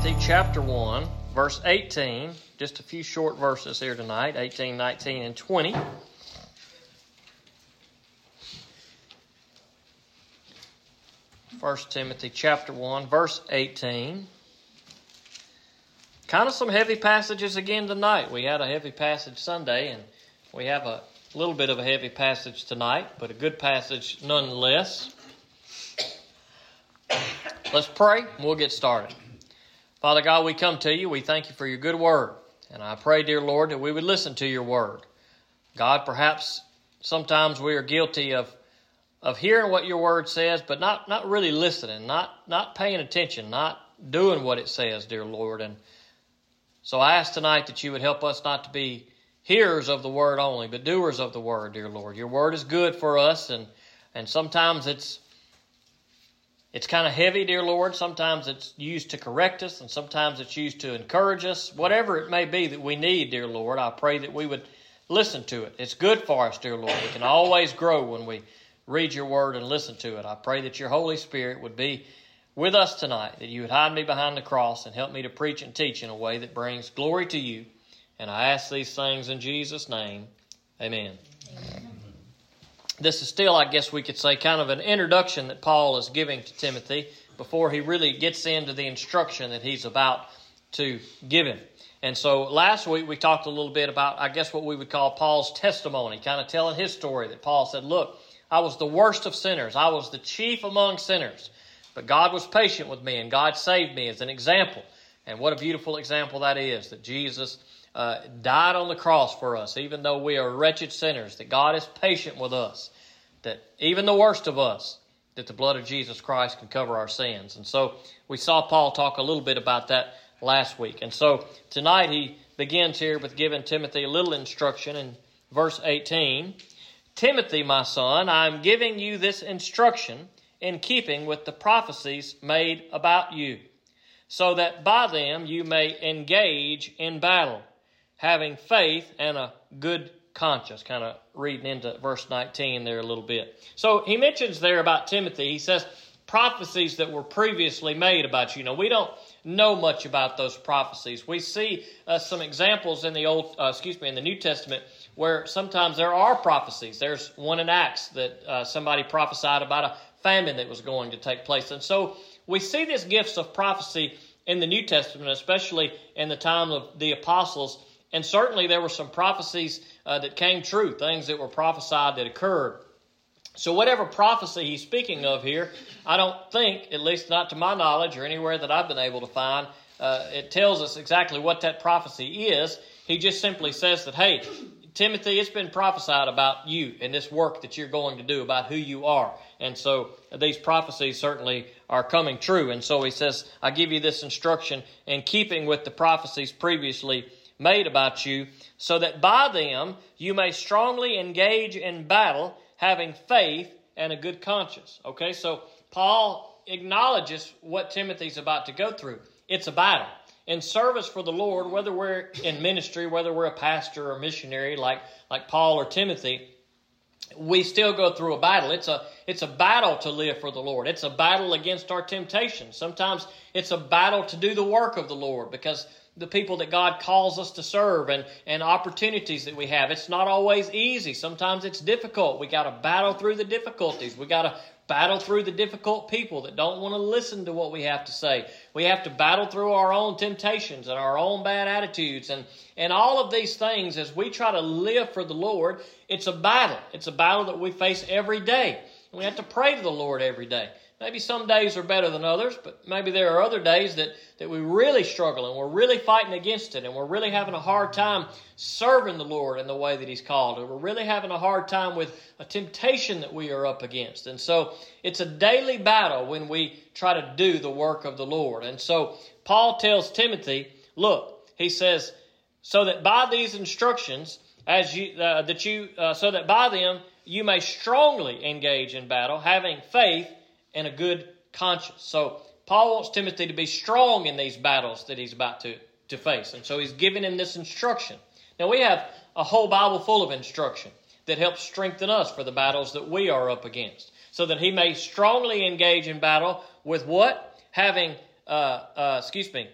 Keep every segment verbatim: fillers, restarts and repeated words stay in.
Timothy chapter one, verse eighteen. Just a few short verses here tonight, eighteen, nineteen, and twenty. First Timothy chapter one, verse eighteen. Kind of some heavy passages again tonight. We had a heavy passage Sunday, and we have a little bit of a heavy passage tonight, but a good passage nonetheless. Let's pray, and we'll get started. Father God, we come to you. We thank you for your good word. And I pray, dear Lord, that we would listen to your word. God, perhaps sometimes we are guilty of, of hearing what your word says, but not, not really listening, not, not paying attention, not doing what it says, dear Lord. And so I ask tonight that you would help us not to be hearers of the word only, but doers of the word, dear Lord. Your word is good for us, and, and sometimes it's It's kind of heavy, dear Lord. Sometimes it's used to correct us, and sometimes it's used to encourage us. Whatever it may be that we need, dear Lord, I pray that we would listen to it. It's good for us, dear Lord. We can always grow when we read your word and listen to it. I pray that your Holy Spirit would be with us tonight, that you would hide me behind the cross and help me to preach and teach in a way that brings glory to you. And I ask these things in Jesus' name. Amen. Amen. This is still, I guess we could say, kind of an introduction that Paul is giving to Timothy before he really gets into the instruction that he's about to give him. And so last week we talked a little bit about, I guess, what we would call Paul's testimony, kind of telling his story that Paul said, look, I was the worst of sinners. I was the chief among sinners. But God was patient with me, and God saved me as an example. And what a beautiful example that is, that Jesus Uh, died on the cross for us, even though we are wretched sinners, that God is patient with us, that even the worst of us, that the blood of Jesus Christ can cover our sins. And so we saw Paul talk a little bit about that last week. And so tonight he begins here with giving Timothy a little instruction in verse eighteen. Timothy, my son, I am giving you this instruction in keeping with the prophecies made about you, so that by them you may engage in battle, having faith and a good conscience. Kind of reading into verse nineteen there a little bit. So he mentions there about Timothy, he says prophecies that were previously made about you. Now, we don't know much about those prophecies. We see uh, some examples in the old, uh, excuse me, in the New Testament where sometimes there are prophecies. There's one in Acts that uh, somebody prophesied about a famine that was going to take place. And so we see these gifts of prophecy in the New Testament, especially in the time of the apostles. And certainly there were some prophecies uh, that came true, things that were prophesied that occurred. So whatever prophecy he's speaking of here, I don't think, at least not to my knowledge or anywhere that I've been able to find, uh, it tells us exactly what that prophecy is. He just simply says that, hey, Timothy, it's been prophesied about you and this work that you're going to do, about who you are. And so these prophecies certainly are coming true. And so he says, I give you this instruction in keeping with the prophecies previously made about you, so that by them you may strongly engage in battle, having faith and a good conscience. Okay, so Paul acknowledges what Timothy's about to go through. It's a battle. In service for the Lord, whether we're in ministry, whether we're a pastor or missionary like, like Paul or Timothy, we still go through a battle. It's a, it's a battle to live for the Lord. It's a battle against our temptations. Sometimes it's a battle to do the work of the Lord, because the people that God calls us to serve and, and opportunities that we have, it's not always easy. Sometimes it's difficult. We got to battle through the difficulties. We got to battle through the difficult people that don't want to listen to what we have to say. We have to battle through our own temptations and our own bad attitudes. And, and all of these things, as we try to live for the Lord, it's a battle. It's a battle that we face every day. And we have to pray to the Lord every day. Maybe some days are better than others, but maybe there are other days that, that we really struggle and we're really fighting against it, and we're really having a hard time serving the Lord in the way that He's called, and we're really having a hard time with a temptation that we are up against. And so it's a daily battle when we try to do the work of the Lord. And so Paul tells Timothy, look, he says, so that by these instructions, as you uh, that you uh, so that by them you may strongly engage in battle, having faith and a good conscience. So Paul wants Timothy to be strong in these battles that he's about to, to face. And so he's giving him this instruction. Now we have a whole Bible full of instruction that helps strengthen us for the battles that we are up against, so that he may strongly engage in battle with what? Having, uh, uh, excuse me,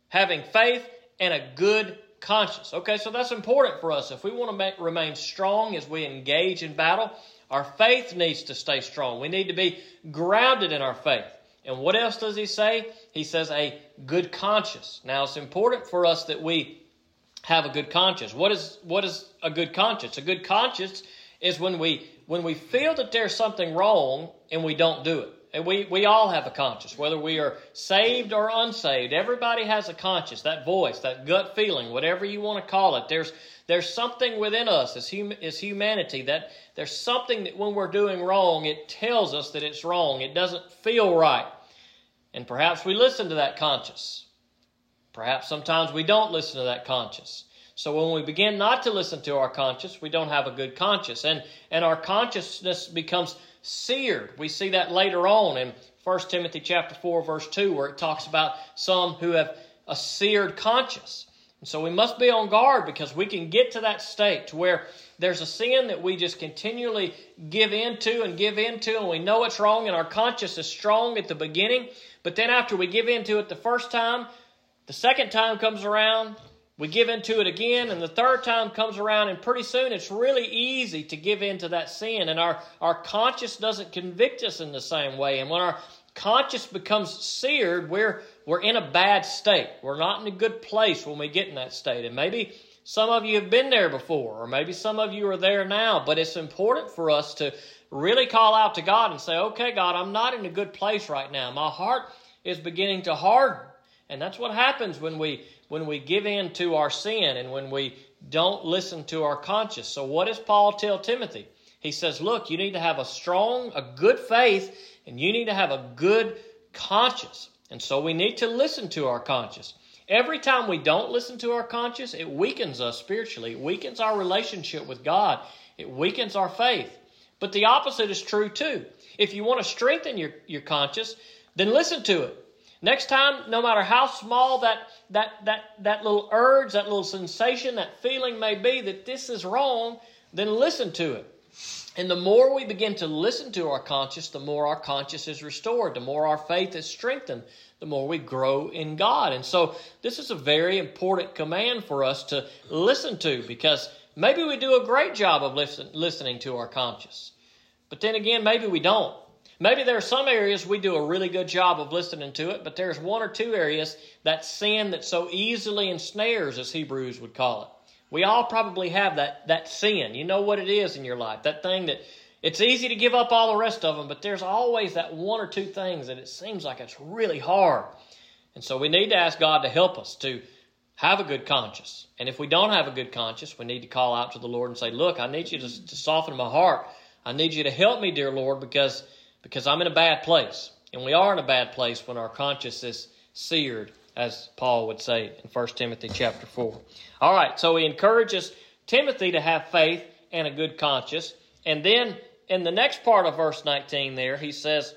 Having faith and a good conscience. Okay, so that's important for us. If we want to make, remain strong as we engage in battle, our faith needs to stay strong. We need to be grounded in our faith. And what else does he say? He says a good conscience. Now, it's important for us that we have a good conscience. What is what is a good conscience? A good conscience is when we when we feel that there's something wrong and we don't do it. And we, we all have a conscience, whether we are saved or unsaved. Everybody has a conscience, that voice, that gut feeling, whatever you want to call it. There's there's something within us as, hum, as humanity that there's something that when we're doing wrong, it tells us that it's wrong. It doesn't feel right. And perhaps we listen to that conscience. Perhaps sometimes we don't listen to that conscience. So when we begin not to listen to our conscience, we don't have a good conscience. And, and our consciousness becomes seared. We see that later on in First Timothy chapter four, verse two, where it talks about some who have a seared conscience. And so we must be on guard, because we can get to that state to where there's a sin that we just continually give into and give into, and we know it's wrong, and our conscience is strong at the beginning. But then after we give into it the first time, the second time comes around, we give into it again, and the third time comes around, and pretty soon it's really easy to give into that sin, and our, our conscience doesn't convict us in the same way. And when our conscience becomes seared, we're, we're in a bad state. We're not in a good place when we get in that state. And maybe some of you have been there before, or maybe some of you are there now, but it's important for us to really call out to God and say, okay, God, I'm not in a good place right now. My heart is beginning to harden. And that's what happens when we when we give in to our sin and when we don't listen to our conscience. So what does Paul tell Timothy? He says, look, you need to have a strong, a good faith, and you need to have a good conscience. And so we need to listen to our conscience. Every time we don't listen to our conscience, it weakens us spiritually. It weakens our relationship with God. It weakens our faith. But the opposite is true too. If you want to strengthen your, your conscience, then listen to it. Next time, no matter how small that, that, that, that little urge, that little sensation, that feeling may be that this is wrong, then listen to it. And the more we begin to listen to our conscience, the more our conscience is restored, the more our faith is strengthened, the more we grow in God. And so this is a very important command for us to listen to, because maybe we do a great job of listen, listening to our conscience. But then again, maybe we don't. Maybe there are some areas we do a really good job of listening to it, but there's one or two areas, that sin that so easily ensnares, as Hebrews would call it. We all probably have that, that sin. You know what it is in your life, that thing that it's easy to give up all the rest of them, but there's always that one or two things that it seems like it's really hard. And so we need to ask God to help us to have a good conscience. And if we don't have a good conscience, we need to call out to the Lord and say, look, I need you to, to soften my heart. I need you to help me, dear Lord, because Because I'm in a bad place. And we are in a bad place when our conscience is seared, as Paul would say in First Timothy chapter four. All right, so he encourages Timothy to have faith and a good conscience. And then in the next part of verse nineteen there, he says,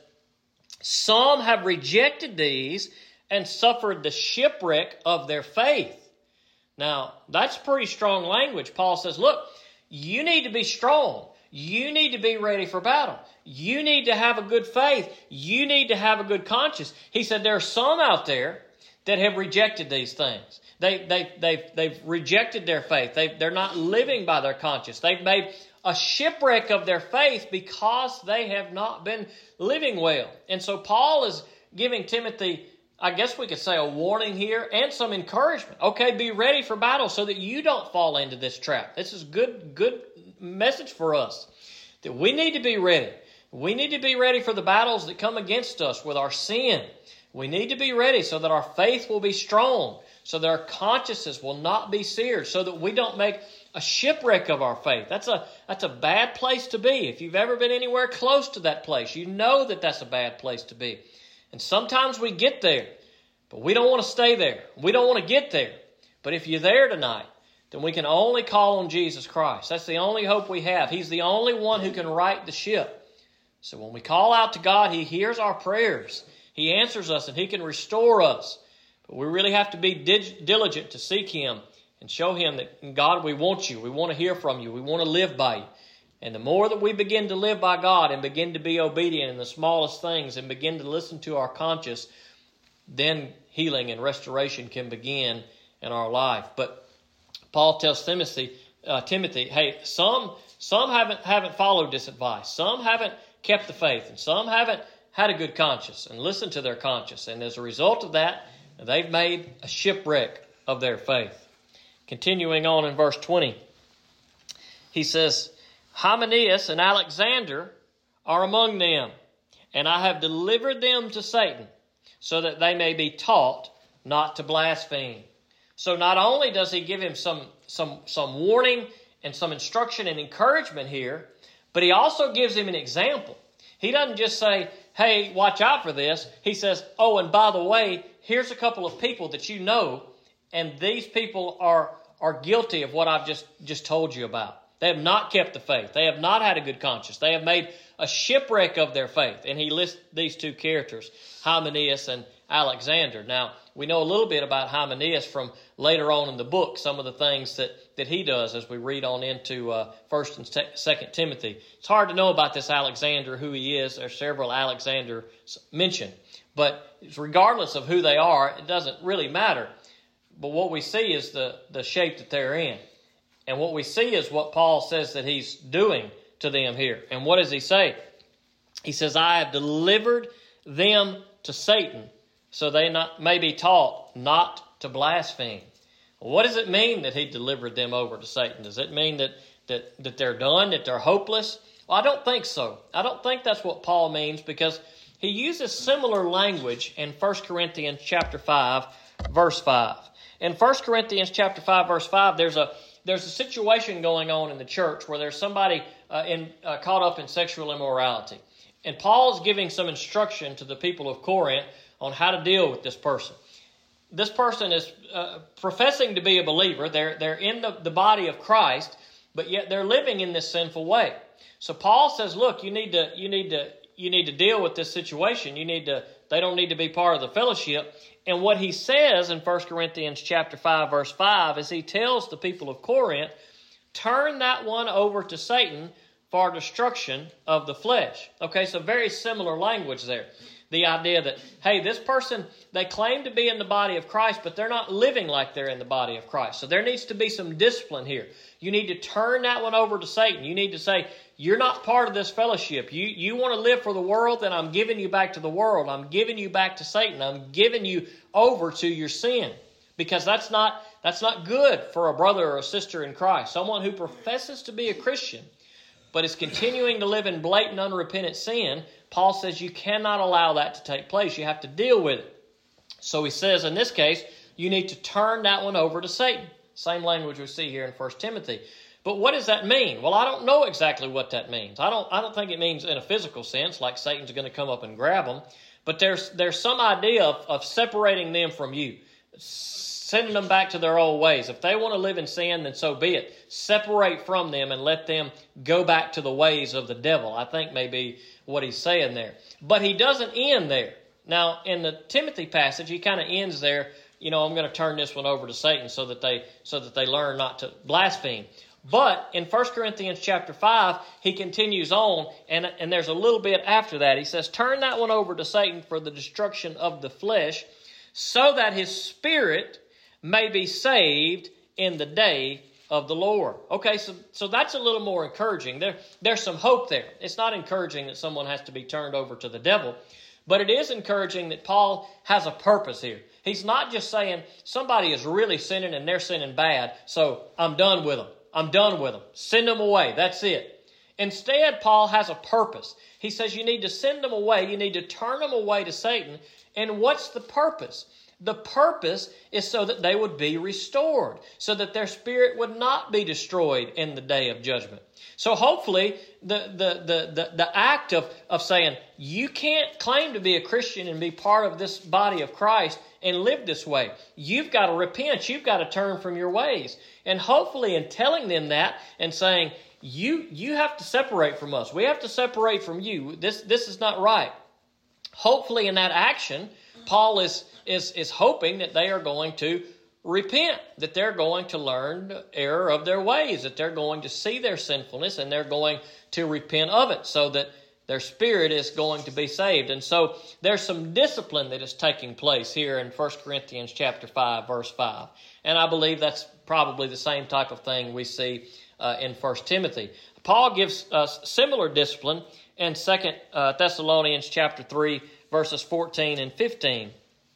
some have rejected these and suffered the shipwreck of their faith. Now, that's pretty strong language. Paul says, look, you need to be strong. You need to be ready for battle. You need to have a good faith. You need to have a good conscience. He said there are some out there that have rejected these things. They, they, they've, they've rejected their faith. They, they're not living by their conscience. They've made a shipwreck of their faith because they have not been living well. And so Paul is giving Timothy, I guess we could say, a warning here and some encouragement. Okay, be ready for battle so that you don't fall into this trap. This is good, good message for us, that we need to be ready. We need to be ready for the battles that come against us with our sin. We need to be ready so that our faith will be strong, so that our consciences will not be seared, so that we don't make a shipwreck of our faith. That's a, that's a bad place to be. If you've ever been anywhere close to that place, you know that that's a bad place to be. And sometimes we get there, but we don't want to stay there. We don't want to get there. But if you're there tonight, then we can only call on Jesus Christ. That's the only hope we have. He's the only one who can right the ship. So when we call out to God, He hears our prayers. He answers us and He can restore us. But we really have to be diligent to seek Him and show Him that, God, we want You. We want to hear from You. We want to live by You. And the more that we begin to live by God and begin to be obedient in the smallest things and begin to listen to our conscience, then healing and restoration can begin in our life. But Paul tells Timothy, uh, Timothy, hey, some some haven't haven't followed this advice. Some haven't kept the faith, and some haven't had a good conscience and listened to their conscience. And as a result of that, they've made a shipwreck of their faith. Continuing on in verse twenty, he says, Hymenaeus and Alexander are among them, and I have delivered them to Satan, so that they may be taught not to blaspheme. So not only does he give him some, some, some warning and some instruction and encouragement here, but he also gives him an example. He doesn't just say, hey, watch out for this. He says, oh, and by the way, here's a couple of people that you know, and these people are, are guilty of what I've just, just told you about. They have not kept the faith. They have not had a good conscience. They have made a shipwreck of their faith. And he lists these two characters, Hymenaeus and Alexander. Now, we know a little bit about Hymenaeus from later on in the book, some of the things that, that he does as we read on into uh, First and Second Timothy. It's hard to know about this Alexander, who he is. There are several Alexanders mentioned. But regardless of who they are, it doesn't really matter. But what we see is the, the shape that they're in. And what we see is what Paul says that he's doing to them here. And what does he say? He says, I have delivered them to Satan, so they not, may be taught not to blaspheme. What does it mean that he delivered them over to Satan? Does it mean that, that, that they're done, that they're hopeless? Well, I don't think so. I don't think that's what Paul means, because he uses similar language in First Corinthians chapter five, verse five. In First Corinthians chapter five, verse five, there's a There's a situation going on in the church where there's somebody uh, in, uh, caught up in sexual immorality. And Paul's giving some instruction to the people of Corinth on how to deal with this person. This person is uh, professing to be a believer. They're, they're in the, the body of Christ, but yet they're living in this sinful way. So Paul says, look, you need to, you need to, you need to deal with this situation. You need to, they don't need to be part of the fellowship. And what he says in First Corinthians chapter five, verse five, is he tells the people of Corinth, turn that one over to Satan for destruction of the flesh. Okay, so very similar language there. The idea that, hey, this person, they claim to be in the body of Christ, but they're not living like they're in the body of Christ. So there needs to be some discipline here. You need to turn that one over to Satan. You need to say, you're not part of this fellowship. You, you want to live for the world, then I'm giving you back to the world. I'm giving you back to Satan. I'm giving you over to your sin. Because that's not, that's not good for a brother or a sister in Christ. Someone who professes to be a Christian, but is continuing to live in blatant, unrepentant sin, Paul says you cannot allow that to take place. You have to deal with it. So he says, in this case, you need to turn that one over to Satan. Same language we see here in First Timothy. But what does that mean? Well, I don't know exactly what that means. I don't, I don't think it means in a physical sense, like Satan's going to come up and grab them. But there's, there's some idea of, of separating them from you, sending them back to their old ways. If they want to live in sin, then so be it. Separate from them and let them go back to the ways of the devil, I think may be what he's saying there. But he doesn't end there. Now, in the Timothy passage, he kind of ends there. You know, I'm going to turn this one over to Satan so that they so that they learn not to blaspheme. But in First Corinthians chapter five, he continues on, and, and there's a little bit after that. He says, turn that one over to Satan for the destruction of the flesh, so that his spirit may be saved in the day of the Lord. Okay, so, so that's a little more encouraging. There, there's some hope there. It's not encouraging that someone has to be turned over to the devil, but it is encouraging that Paul has a purpose here. He's not just saying somebody is really sinning and they're sinning bad, so I'm done with them. I'm done with them. Send them away. That's it. Instead, Paul has a purpose. He says you need to send them away. You need to turn them away to Satan. And what's the purpose? The purpose is so that they would be restored, so that their spirit would not be destroyed in the day of judgment. So hopefully the, the, the, the, the act of, of saying you can't claim to be a Christian and be part of this body of Christ and live this way. You've got to repent. You've got to turn from your ways. And hopefully in telling them that and saying, you, you have to separate from us. We have to separate from you. This, this is not right. Hopefully in that action, Paul is, is, is hoping that they are going to repent, that they're going to learn the error of their ways, that they're going to see their sinfulness and they're going to repent of it, so that their spirit is going to be saved. And so there's some discipline that is taking place here in First Corinthians chapter five, verse five. And I believe that's probably the same type of thing we see uh, in First Timothy. Paul gives us similar discipline in Second uh, Thessalonians chapter three, verses fourteen and fifteen.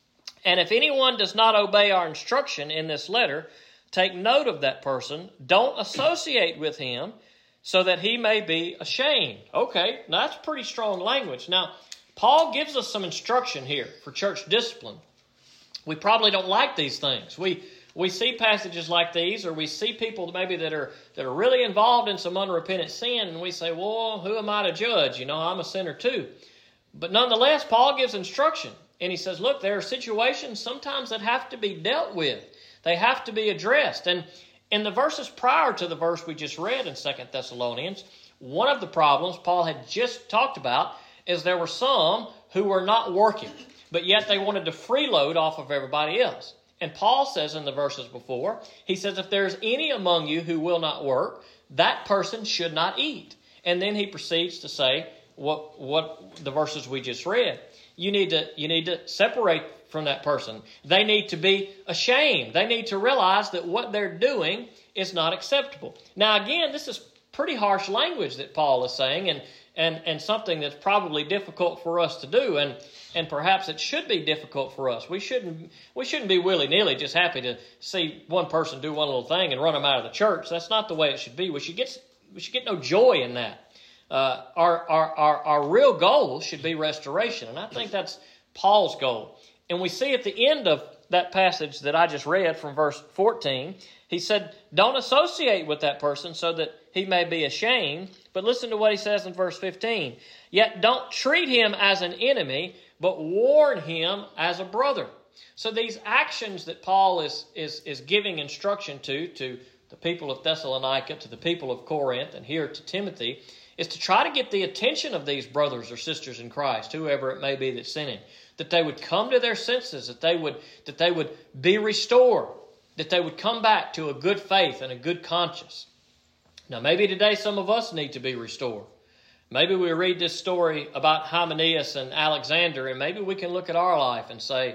And if anyone does not obey our instruction in this letter, take note of that person. Don't associate with him, so that he may be ashamed. Okay, now that's pretty strong language. Now, Paul gives us some instruction here for church discipline. We probably don't like these things. We we see passages like these, or we see people maybe that are that are really involved in some unrepentant sin, and we say, well, who am I to judge? You know, I'm a sinner too. But nonetheless, Paul gives instruction. And he says, look, there are situations sometimes that have to be dealt with. They have to be addressed. And in the verses prior to the verse we just read in Second Thessalonians, one of the problems Paul had just talked about is there were some who were not working, but yet they wanted to freeload off of everybody else. And Paul says in the verses before, he says, if there's any among you who will not work, that person should not eat. And then he proceeds to say what, what the verses we just read. You need to, you need to separate from that person. They need to be ashamed. They need to realize that what they're doing is not acceptable. Now, again, this is pretty harsh language that Paul is saying, and and and something that's probably difficult for us to do, and and perhaps it should be difficult for us. We shouldn't we shouldn't be willy-nilly just happy to see one person do one little thing and run them out of the church. That's not the way it should be. We should get we should get no joy in that. Uh, our, our, our, our real goal should be restoration. And I think that's Paul's goal. And we see at the end of that passage that I just read from verse fourteen, he said, don't associate with that person so that he may be ashamed. But listen to what he says in verse fifteen. Yet don't treat him as an enemy, but warn him as a brother. So these actions that Paul is, is, is giving instruction to, to the people of Thessalonica, to the people of Corinth, and here to Timothy, is to try to get the attention of these brothers or sisters in Christ, whoever it may be that's sinning, that they would come to their senses, that they would that they would be restored, that they would come back to a good faith and a good conscience. Now, maybe today some of us need to be restored. Maybe we read this story about Hymenaeus and Alexander, and maybe we can look at our life and say,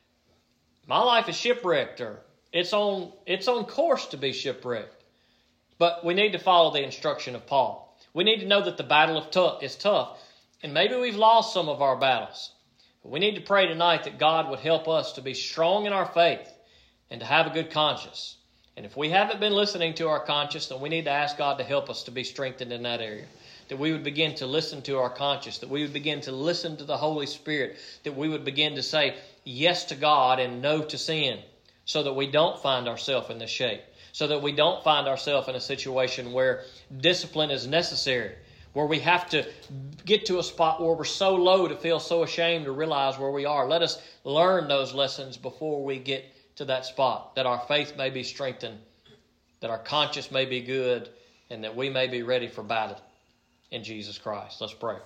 my life is shipwrecked, or it's on, it's on course to be shipwrecked. But we need to follow the instruction of Paul. We need to know that the battle of tough is tough, and maybe we've lost some of our battles. But we need to pray tonight that God would help us to be strong in our faith and to have a good conscience. And if we haven't been listening to our conscience, then we need to ask God to help us to be strengthened in that area. That we would begin to listen to our conscience, that we would begin to listen to the Holy Spirit, that we would begin to say yes to God and no to sin, so that we don't find ourselves in this shape. So that we don't find ourselves in a situation where discipline is necessary, where we have to get to a spot where we're so low to feel so ashamed to realize where we are. Let us learn those lessons before we get to that spot, that our faith may be strengthened, that our conscience may be good, and that we may be ready for battle in Jesus Christ. Let's pray.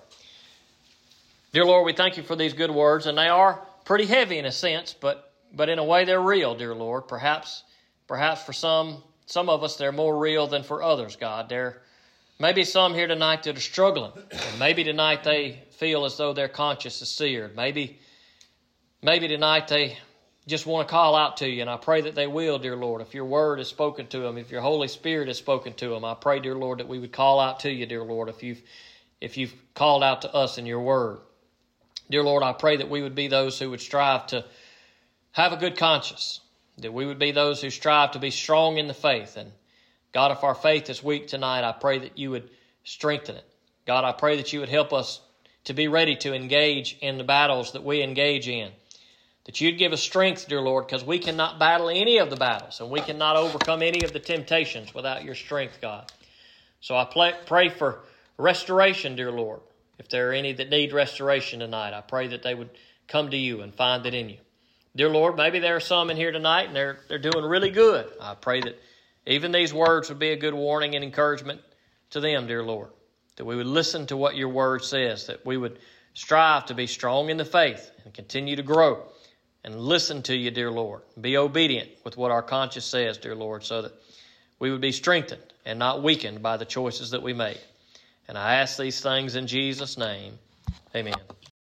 Dear Lord, we thank you for these good words, and they are pretty heavy in a sense, but, but in a way they're real, dear Lord. Perhaps Perhaps for some, some of us, they're more real than for others, God. There may be some here tonight that are struggling. And maybe tonight they feel as though their conscience is seared. Maybe, maybe tonight they just want to call out to you, and I pray that they will, dear Lord. If your word is spoken to them, if your Holy Spirit is spoken to them, I pray, dear Lord, that we would call out to you, dear Lord, if you've, if you've called out to us in your word. Dear Lord, I pray that we would be those who would strive to have a good conscience, that we would be those who strive to be strong in the faith. And God, if our faith is weak tonight, I pray that you would strengthen it. God, I pray that you would help us to be ready to engage in the battles that we engage in. That you'd give us strength, dear Lord, because we cannot battle any of the battles, and we cannot overcome any of the temptations without your strength, God. So I play, pray for restoration, dear Lord. If there are any that need restoration tonight, I pray that they would come to you and find it in you. Dear Lord, maybe there are some in here tonight and they're they're doing really good. I pray that even these words would be a good warning and encouragement to them, dear Lord. That we would listen to what your word says, that we would strive to be strong in the faith and continue to grow and listen to you, dear Lord. Be obedient with what our conscience says, dear Lord, so that we would be strengthened and not weakened by the choices that we make. And I ask these things in Jesus' name. Amen.